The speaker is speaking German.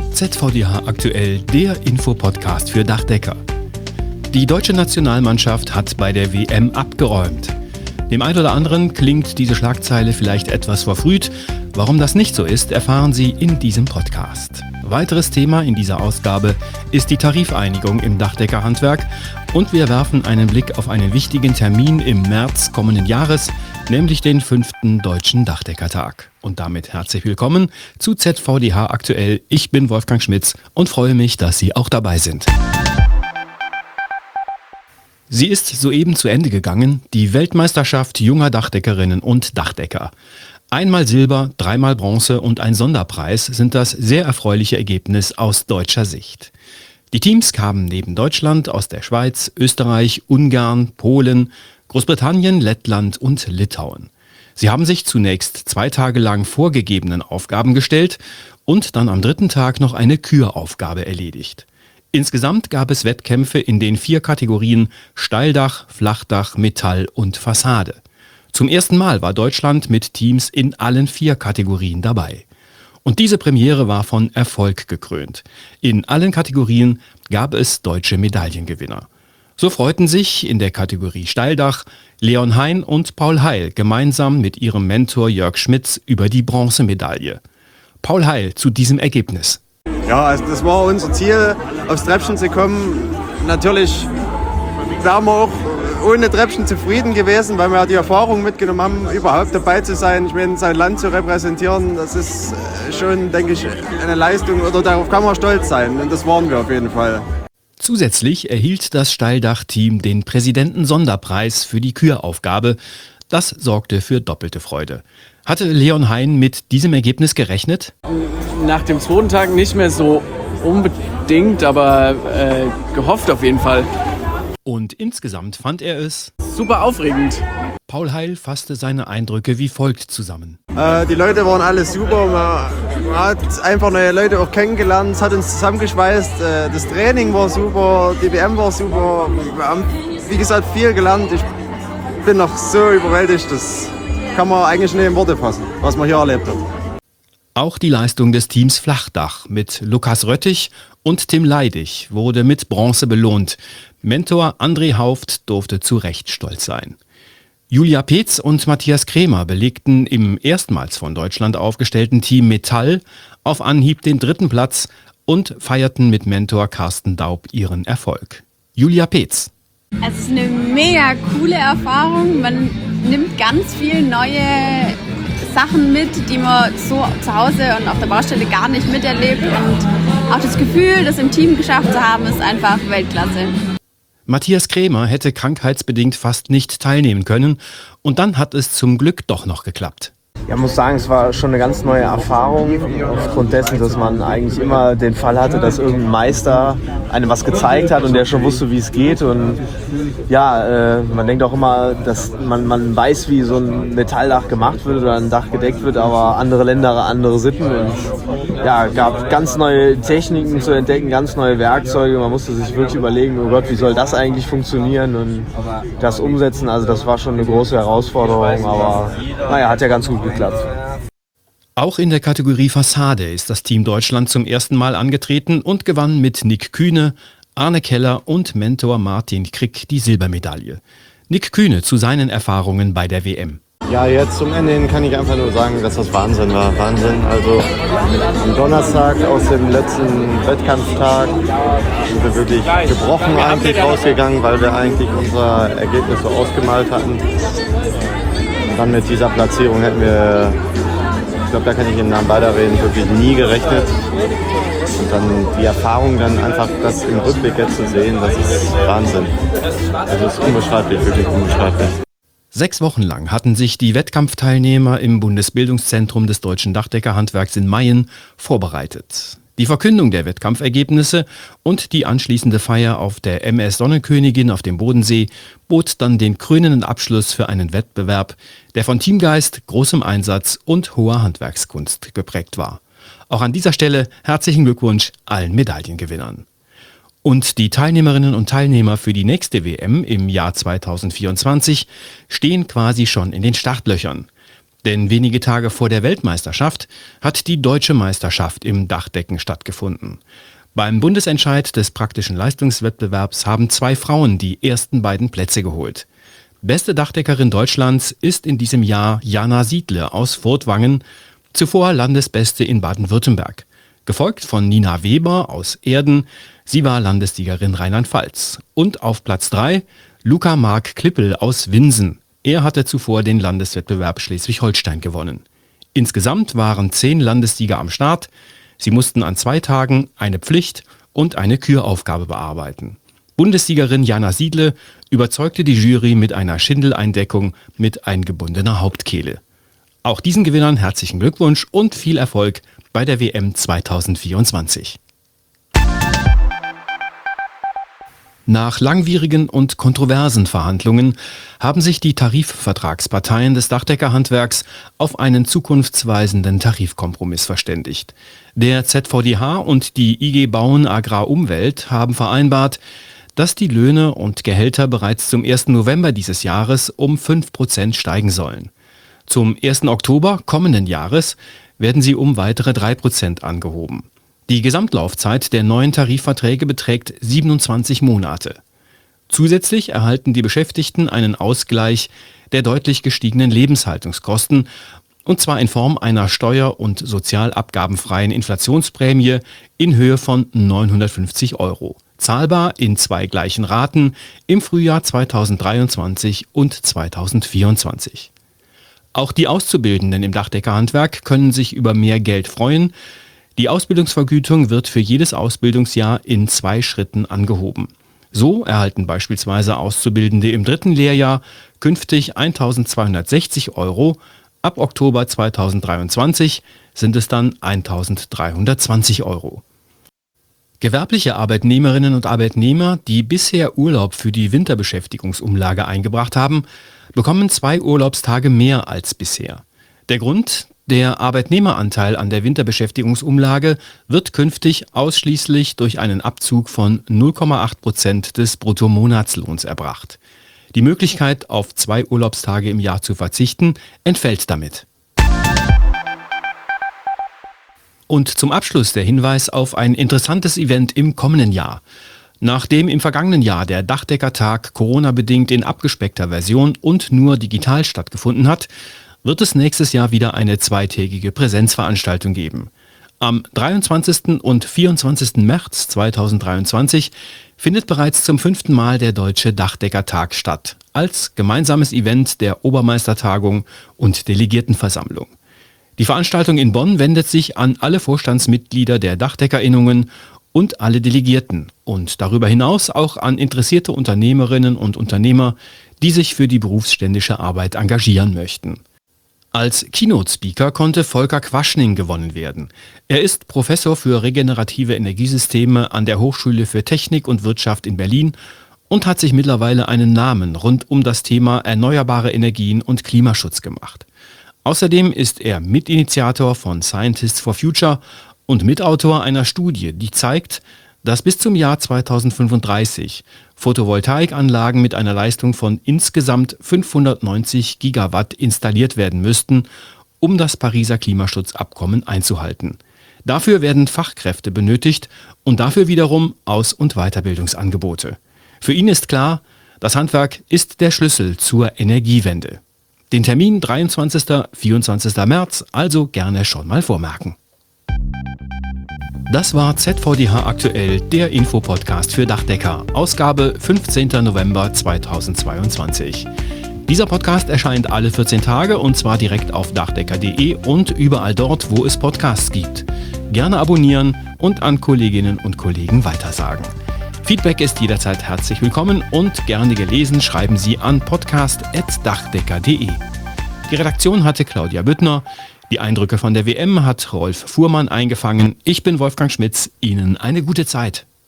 ZVDH aktuell, der Infopodcast für Dachdecker. Die deutsche Nationalmannschaft hat bei der WM abgeräumt. Dem einen oder anderen klingt diese Schlagzeile vielleicht etwas verfrüht. Warum das nicht so ist, erfahren Sie in diesem Podcast. Weiteres Thema in dieser Ausgabe ist die Tarifeinigung im Dachdeckerhandwerk und wir werfen einen Blick auf einen wichtigen Termin im März kommenden Jahres, nämlich den 5. Deutschen Dachdeckertag. Und damit herzlich willkommen zu ZVDH aktuell. Ich bin Wolfgang Schmitz und freue mich, dass Sie auch dabei sind. Sie ist soeben zu Ende gegangen, die Weltmeisterschaft junger Dachdeckerinnen und Dachdecker. Einmal Silber, dreimal Bronze und ein Sonderpreis sind das sehr erfreuliche Ergebnis aus deutscher Sicht. Die Teams kamen neben Deutschland aus der Schweiz, Österreich, Ungarn, Polen, Großbritannien, Lettland und Litauen. Sie haben sich zunächst 2 Tage lang vorgegebenen Aufgaben gestellt und dann am 3. Tag noch eine Küraufgabe erledigt. Insgesamt gab es Wettkämpfe in den 4 Kategorien Steildach, Flachdach, Metall und Fassade. Zum ersten Mal war Deutschland mit Teams in allen 4 Kategorien dabei. Und diese Premiere war von Erfolg gekrönt. In allen Kategorien gab es deutsche Medaillengewinner. So freuten sich in der Kategorie Steildach Leon Hein und Paul Heil gemeinsam mit ihrem Mentor Jörg Schmitz über die Bronzemedaille. Paul Heil zu diesem Ergebnis. Ja, also das war unser Ziel, aufs Treppchen zu kommen. Natürlich wären wir auch ohne Treppchen zufrieden gewesen, weil wir ja die Erfahrung mitgenommen haben, überhaupt dabei zu sein. Ich meine, sein Land zu repräsentieren, das ist schon, denke ich, eine Leistung, oder darauf kann man stolz sein. Und das waren wir auf jeden Fall. Zusätzlich erhielt das Steildach-Team den Präsidenten-Sonderpreis für die Küraufgabe. Das sorgte für doppelte Freude. Hatte Leon Hein mit diesem Ergebnis gerechnet? Nach dem 2. Tag nicht mehr so unbedingt, aber gehofft auf jeden Fall. Und insgesamt fand er es super aufregend. Paul Heil fasste seine Eindrücke wie folgt zusammen. Die Leute waren alle super, man hat einfach neue Leute auch kennengelernt, es hat uns zusammengeschweißt, das Training war super, die WM war super, wir haben, wie gesagt, viel gelernt. Ich bin noch so überwältigt, das kann man eigentlich nicht in Worte fassen, was man hier erlebt hat. Auch die Leistung des Teams Flachdach mit Lukas Röttich und Tim Leidig wurde mit Bronze belohnt. Mentor André Hauft durfte zu Recht stolz sein. Julia Peetz und Matthias Krämer belegten im erstmals von Deutschland aufgestellten Team Metall auf Anhieb den 3. Platz und feierten mit Mentor Carsten Daub ihren Erfolg. Julia Peetz. Es ist eine mega coole Erfahrung. Man nimmt ganz viele neue Sachen mit, die man so zu Hause und auf der Baustelle gar nicht miterlebt. Und auch das Gefühl, das im Team geschafft zu haben, ist einfach Weltklasse. Matthias Krämer hätte krankheitsbedingt fast nicht teilnehmen können und dann hat es zum Glück doch noch geklappt. Ja, ich muss sagen, es war schon eine ganz neue Erfahrung, aufgrund dessen, dass man eigentlich immer den Fall hatte, dass irgendein Meister einem was gezeigt hat und der schon wusste, wie es geht. Und ja, man denkt auch immer, dass man weiß, wie so ein Metalldach gemacht wird oder ein Dach gedeckt wird, aber andere Länder, andere Sitten. Und ja, gab ganz neue Techniken zu entdecken, ganz neue Werkzeuge. Man musste sich wirklich überlegen, oh Gott, wie soll das eigentlich funktionieren und das umsetzen. Also das war schon eine große Herausforderung, aber naja, hat ja ganz gut geklappt. Auch in der Kategorie Fassade ist das Team Deutschland zum ersten Mal angetreten und gewann mit Nick Kühne, Arne Keller und Mentor Martin Krick die Silbermedaille. Nick Kühne zu seinen Erfahrungen bei der WM. Ja, jetzt zum Ende hin kann ich einfach nur sagen, dass das Wahnsinn war. Wahnsinn. Also am Donnerstag aus dem letzten Wettkampftag sind wir wirklich gebrochen eigentlich rausgegangen, weil wir eigentlich unsere Ergebnisse ausgemalt hatten. Und dann mit dieser Platzierung hätten wir, ich glaube, da kann ich im Namen beider reden, wirklich nie gerechnet. Und dann die Erfahrung, dann einfach das im Rückblick jetzt zu sehen, das ist Wahnsinn. Also es ist unbeschreiblich, wirklich unbeschreiblich. 6 Wochen lang hatten sich die Wettkampfteilnehmer im Bundesbildungszentrum des Deutschen Dachdeckerhandwerks in Mayen vorbereitet. Die Verkündung der Wettkampfergebnisse und die anschließende Feier auf der MS Sonnenkönigin auf dem Bodensee bot dann den krönenden Abschluss für einen Wettbewerb, der von Teamgeist, großem Einsatz und hoher Handwerkskunst geprägt war. Auch an dieser Stelle herzlichen Glückwunsch allen Medaillengewinnern. Und die Teilnehmerinnen und Teilnehmer für die nächste WM im Jahr 2024 stehen quasi schon in den Startlöchern. Denn wenige Tage vor der Weltmeisterschaft hat die Deutsche Meisterschaft im Dachdecken stattgefunden. Beim Bundesentscheid des praktischen Leistungswettbewerbs haben 2 Frauen die ersten beiden Plätze geholt. Beste Dachdeckerin Deutschlands ist in diesem Jahr Jana Siedle aus Furtwangen, zuvor Landesbeste in Baden-Württemberg. Gefolgt von Nina Weber aus Erden, sie war Landessiegerin Rheinland-Pfalz. Und auf Platz 3 Luca Marc Klippel aus Winsen. Er hatte zuvor den Landeswettbewerb Schleswig-Holstein gewonnen. Insgesamt waren 10 Landessieger am Start. Sie mussten an 2 Tagen eine Pflicht- und eine Küraufgabe bearbeiten. Bundessiegerin Jana Siedle überzeugte die Jury mit einer Schindeleindeckung mit eingebundener Hauptkehle. Auch diesen Gewinnern herzlichen Glückwunsch und viel Erfolg bei der WM 2024. Nach langwierigen und kontroversen Verhandlungen haben sich die Tarifvertragsparteien des Dachdeckerhandwerks auf einen zukunftsweisenden Tarifkompromiss verständigt. Der ZVDH und die IG Bauen Agrar Umwelt haben vereinbart, dass die Löhne und Gehälter bereits zum 1. November dieses Jahres um 5% steigen sollen. Zum 1. Oktober kommenden Jahres werden sie um weitere 3% angehoben. Die Gesamtlaufzeit der neuen Tarifverträge beträgt 27 Monate. Zusätzlich erhalten die Beschäftigten einen Ausgleich der deutlich gestiegenen Lebenshaltungskosten, und zwar in Form einer steuer- und sozialabgabenfreien Inflationsprämie in Höhe von 950 €, zahlbar in 2 gleichen Raten im Frühjahr 2023 und 2024. Auch die Auszubildenden im Dachdeckerhandwerk können sich über mehr Geld freuen. Die Ausbildungsvergütung wird für jedes Ausbildungsjahr in 2 Schritten angehoben. So erhalten beispielsweise Auszubildende im 3. Lehrjahr künftig 1.260 €, ab Oktober 2023 sind es dann 1.320 €. Gewerbliche Arbeitnehmerinnen und Arbeitnehmer, die bisher Urlaub für die Winterbeschäftigungsumlage eingebracht haben, bekommen 2 Urlaubstage mehr als bisher. Der Grund: Der Arbeitnehmeranteil an der Winterbeschäftigungsumlage wird künftig ausschließlich durch einen Abzug von 0,8% des Bruttomonatslohns erbracht. Die Möglichkeit, auf 2 Urlaubstage im Jahr zu verzichten, entfällt damit. Und zum Abschluss der Hinweis auf ein interessantes Event im kommenden Jahr. Nachdem im vergangenen Jahr der Dachdeckertag Corona-bedingt in abgespeckter Version und nur digital stattgefunden hat, wird es nächstes Jahr wieder eine 2-tägige Präsenzveranstaltung geben. Am 23. und 24. März 2023 findet bereits zum 5. Mal der Deutsche Dachdeckertag statt, als gemeinsames Event der Obermeistertagung und Delegiertenversammlung. Die Veranstaltung in Bonn wendet sich an alle Vorstandsmitglieder der DachdeckerInnungen und alle Delegierten und darüber hinaus auch an interessierte Unternehmerinnen und Unternehmer, die sich für die berufsständische Arbeit engagieren möchten. Als Keynote-Speaker konnte Volker Quaschning gewonnen werden. Er ist Professor für regenerative Energiesysteme an der Hochschule für Technik und Wirtschaft in Berlin und hat sich mittlerweile einen Namen rund um das Thema erneuerbare Energien und Klimaschutz gemacht. Außerdem ist er Mitinitiator von Scientists for Future und Mitautor einer Studie, die zeigt, dass bis zum Jahr 2035 Photovoltaikanlagen mit einer Leistung von insgesamt 590 Gigawatt installiert werden müssten, um das Pariser Klimaschutzabkommen einzuhalten. Dafür werden Fachkräfte benötigt und dafür wiederum Aus- und Weiterbildungsangebote. Für ihn ist klar, das Handwerk ist der Schlüssel zur Energiewende. Den Termin 23. 24. März also gerne schon mal vormerken. Das war ZVDH aktuell, der Infopodcast für Dachdecker, Ausgabe 15. November 2022. Dieser Podcast erscheint alle 14 Tage und zwar direkt auf dachdecker.de und überall dort, wo es Podcasts gibt. Gerne abonnieren und an Kolleginnen und Kollegen weitersagen. Feedback ist jederzeit herzlich willkommen und gerne gelesen schreiben Sie an podcast@dachdecker.de. Die Redaktion hatte Claudia Büttner. Die Eindrücke von der WM hat Rolf Fuhrmann eingefangen. Ich bin Wolfgang Schmitz. Ihnen eine gute Zeit.